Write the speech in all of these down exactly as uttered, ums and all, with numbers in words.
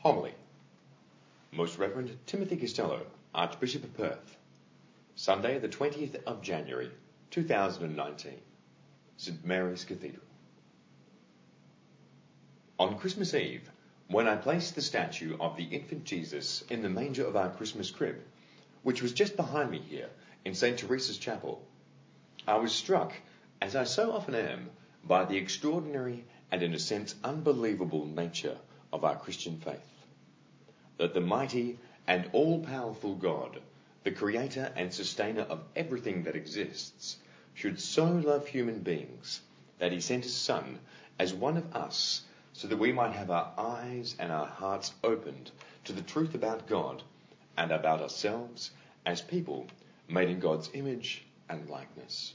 Homily. Most Reverend Timothy Costello, Archbishop of Perth. Sunday, the twentieth of January, two thousand nineteen. Saint Mary's Cathedral. On Christmas Eve, when I placed the statue of the infant Jesus in the manger of our Christmas crib, which was just behind me here in Saint Teresa's Chapel, I was struck, as I so often am, by the extraordinary and in a sense unbelievable nature of our Christian faith. That the mighty and all-powerful God, the creator and sustainer of everything that exists, should so love human beings that he sent his Son as one of us so that we might have our eyes and our hearts opened to the truth about God and about ourselves as people made in God's image and likeness.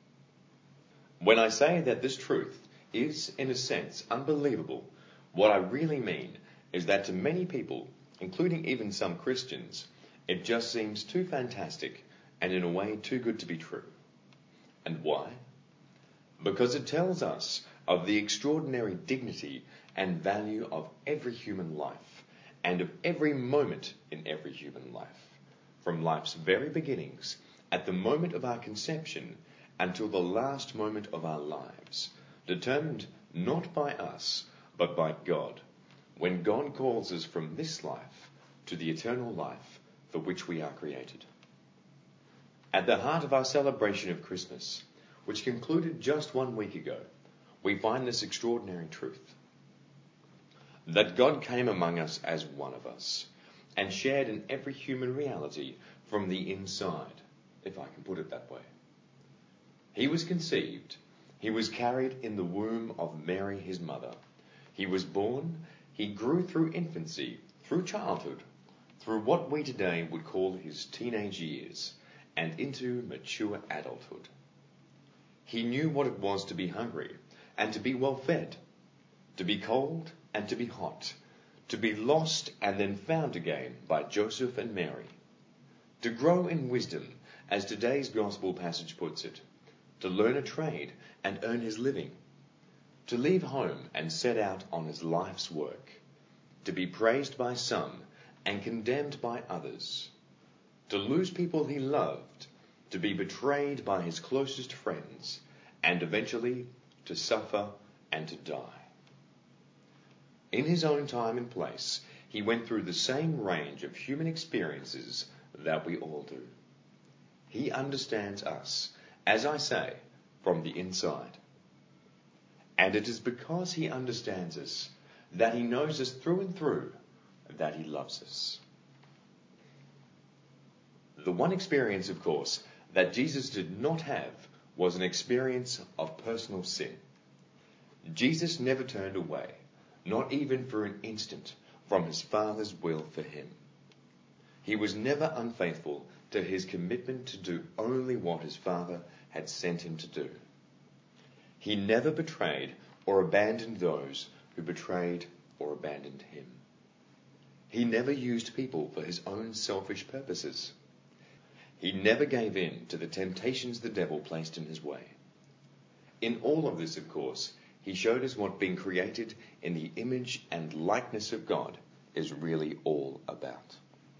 When I say that this truth is, in a sense, unbelievable, what I really mean is that to many people, including even some Christians, it just seems too fantastic and in a way too good to be true. And why? Because it tells us of the extraordinary dignity and value of every human life and of every moment in every human life, from life's very beginnings, at the moment of our conception, until the last moment of our lives, determined not by us, but by God, when God calls us from this life to the eternal life for which we are created. At the heart of our celebration of Christmas, which concluded just one week ago, we find this extraordinary truth. That God came among us as one of us, and shared in every human reality from the inside, if I can put it that way. He was conceived, he was carried in the womb of Mary his mother. He was born, he grew through infancy, through childhood, through what we today would call his teenage years, and into mature adulthood. He knew what it was to be hungry and to be well fed, to be cold and to be hot, to be lost and then found again by Joseph and Mary, to grow in wisdom, as today's gospel passage puts it, to learn a trade and earn his living, to leave home and set out on his life's work, to be praised by some and condemned by others, to lose people he loved, to be betrayed by his closest friends, and eventually to suffer and to die. In his own time and place, he went through the same range of human experiences that we all do. He understands us, as I say, from the inside. And it is because he understands us, that he knows us through and through, that he loves us. The one experience, of course, that Jesus did not have was an experience of personal sin. Jesus never turned away, not even for an instant, from his Father's will for him. He was never unfaithful to his commitment to do only what his Father had sent him to do. He never betrayed or abandoned those who betrayed or abandoned him. He never used people for his own selfish purposes. He never gave in to the temptations the devil placed in his way. In all of this, of course, he showed us what being created in the image and likeness of God is really all about.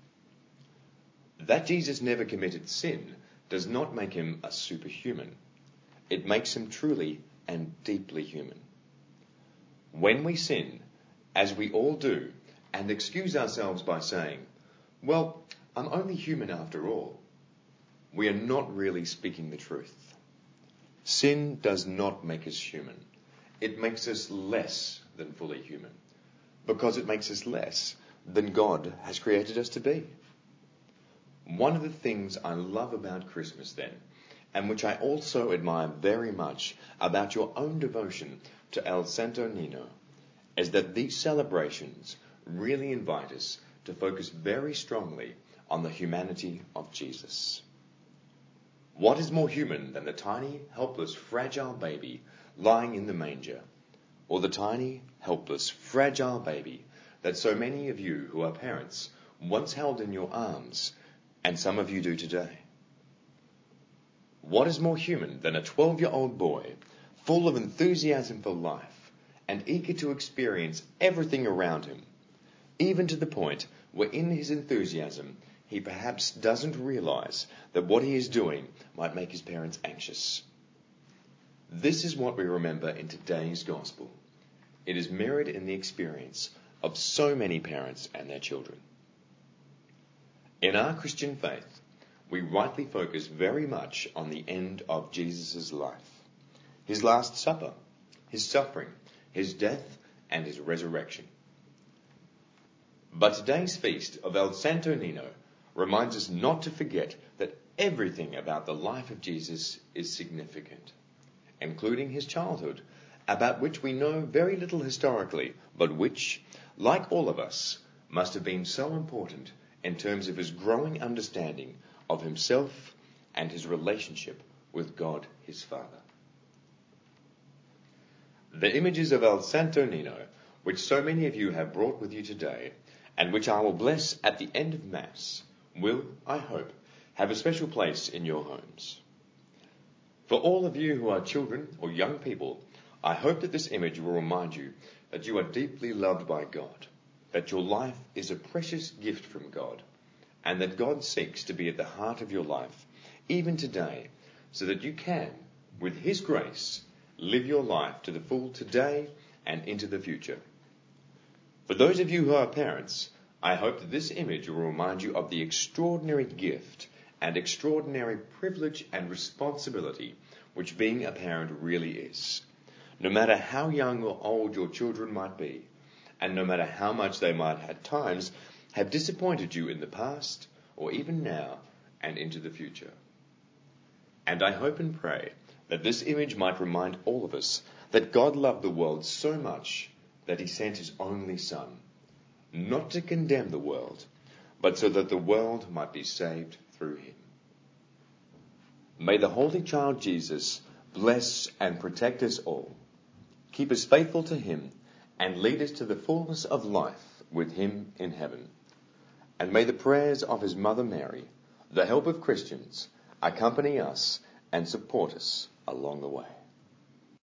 That Jesus never committed sin does not make him a superhuman. It makes him truly and deeply human. When we sin, as we all do, and excuse ourselves by saying, well, I'm only human after all, we are not really speaking the truth. Sin does not make us human. It makes us less than fully human, because it makes us less than God has created us to be. One of the things I love about Christmas then, and which I also admire very much about your own devotion to El Santo Niño, is that these celebrations really invite us to focus very strongly on the humanity of Jesus. What is more human than the tiny, helpless, fragile baby lying in the manger, or the tiny, helpless, fragile baby that so many of you who are parents once held in your arms, and some of you do today? What is more human than a twelve-year-old boy full of enthusiasm for life and eager to experience everything around him, even to the point where in his enthusiasm he perhaps doesn't realize that what he is doing might make his parents anxious. This is what we remember in today's gospel. It is mirrored in the experience of so many parents and their children. In our Christian faith, we rightly focus very much on the end of Jesus' life, his Last Supper, his suffering, his death, and his resurrection. But today's feast of El Santo Nino reminds us not to forget that everything about the life of Jesus is significant, including his childhood, about which we know very little historically, but which, like all of us, must have been so important in terms of his growing understanding of himself and his relationship with God his Father. The images of El Santo Nino, which so many of you have brought with you today, and which I will bless at the end of Mass, will, I hope, have a special place in your homes. For all of you who are children or young people, I hope that this image will remind you that you are deeply loved by God, that your life is a precious gift from God, and that God seeks to be at the heart of your life, even today, so that you can, with his grace, live your life to the full today and into the future. For those of you who are parents, I hope that this image will remind you of the extraordinary gift and extraordinary privilege and responsibility which being a parent really is. No matter how young or old your children might be, and no matter how much they might at times have disappointed you in the past, or even now, and into the future. And I hope and pray that this image might remind all of us that God loved the world so much that he sent his only Son, not to condemn the world, but so that the world might be saved through him. May the Holy Child Jesus bless and protect us all, keep us faithful to him, and lead us to the fullness of life with him in heaven. And may the prayers of his Mother Mary, the help of Christians, accompany us and support us along the way.